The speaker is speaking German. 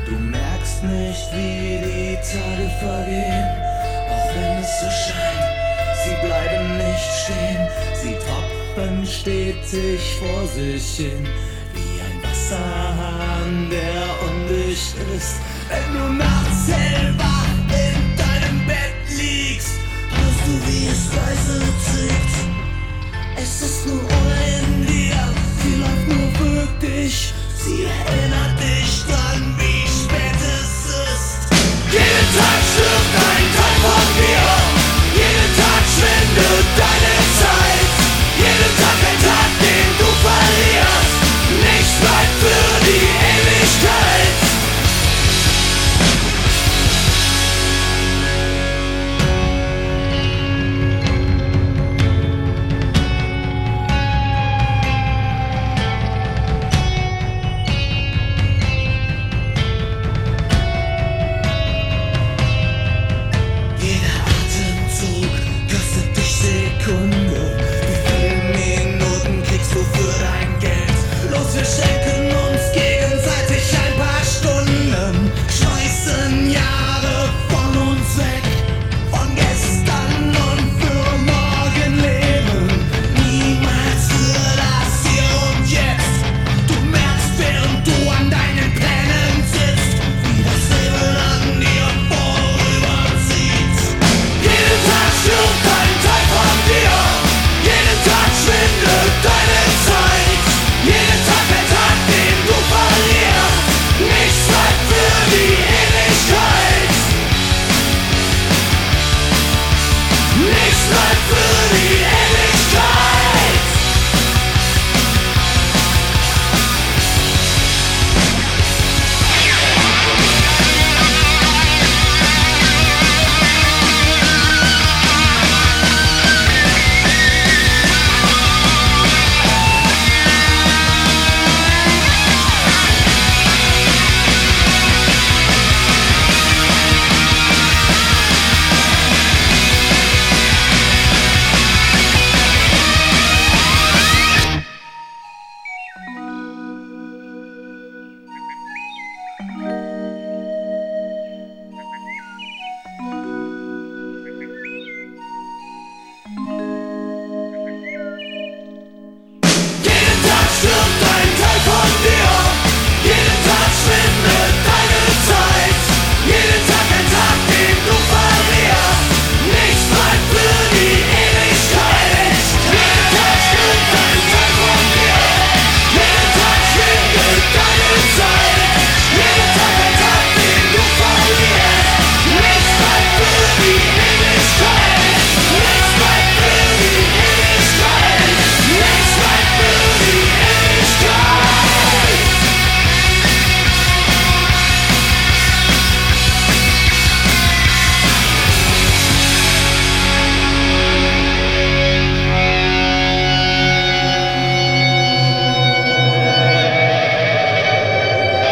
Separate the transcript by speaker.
Speaker 1: Du merkst nicht, wie die Tage vergehen, auch wenn es so scheint, sie bleiben nicht stehen. Sie tropfen stetig vor sich hin, wie ein Wasserhahn, der undicht ist. Wenn du nachts hellwach in deinem Bett liegst, hörst du, wie es leise zickt. Es ist nur Uhr in dir, sie läuft nur für dich. Sie erinnert